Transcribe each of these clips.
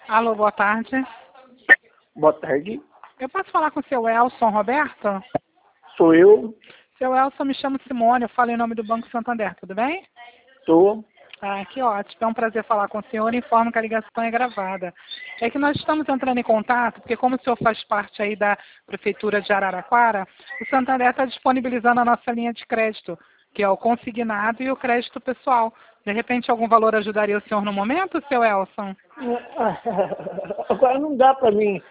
Alô, boa tarde. Boa tarde. Eu posso falar com o seu Elson Roberto? Sou eu. Seu Elson, me chamo Simone, eu falo em nome do Banco Santander, tudo bem? Sou. Ah, que ótimo. É um prazer falar com o senhor. Informo que a ligação é gravada. É que nós estamos entrando em contato, porque como o senhor faz parte aí da Prefeitura de Araraquara, o Santander está disponibilizando a nossa linha de crédito, que é o consignado e o crédito pessoal. De repente, algum valor ajudaria o senhor no momento, seu Elson? Agora não dá para mim.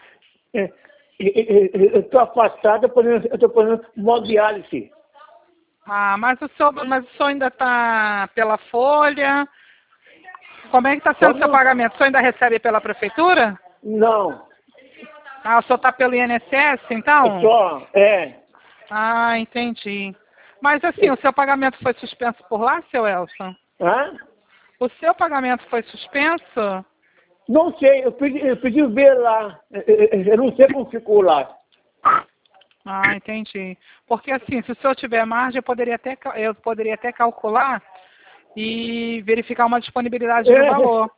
Eu estou afastado, eu estou fazendo hemodiálise. Ah, mas o senhor ainda está pela folha? Como é que está sendo o seu pagamento? O senhor ainda recebe pela prefeitura? Não. Ah, o senhor está pelo INSS, então? É. Ah, entendi. Mas assim, o seu pagamento foi suspenso por lá, seu Elson? Hã? O seu pagamento foi suspenso? Não sei, eu pedi ver lá. Eu não sei como ficou lá. Ah, entendi. Porque assim, se o senhor tiver margem, eu poderia até calcular e verificar uma disponibilidade do valor.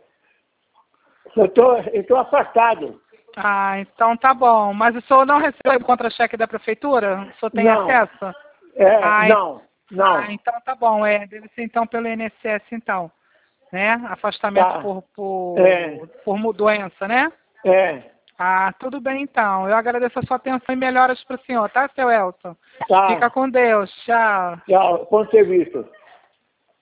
Eu estou afastado. Ah, então tá bom. Mas o senhor não recebeu o contra-cheque da prefeitura? O senhor tem acesso? Não. Ah, então tá bom. Deve ser então pelo INSS, então. Né? Afastamento Tá. por doença, né? É. Ah, tudo bem então. Eu agradeço a sua atenção e melhoras para o senhor, tá, seu Elson? Tá. Fica com Deus. Tchau. Tchau. Bom serviço.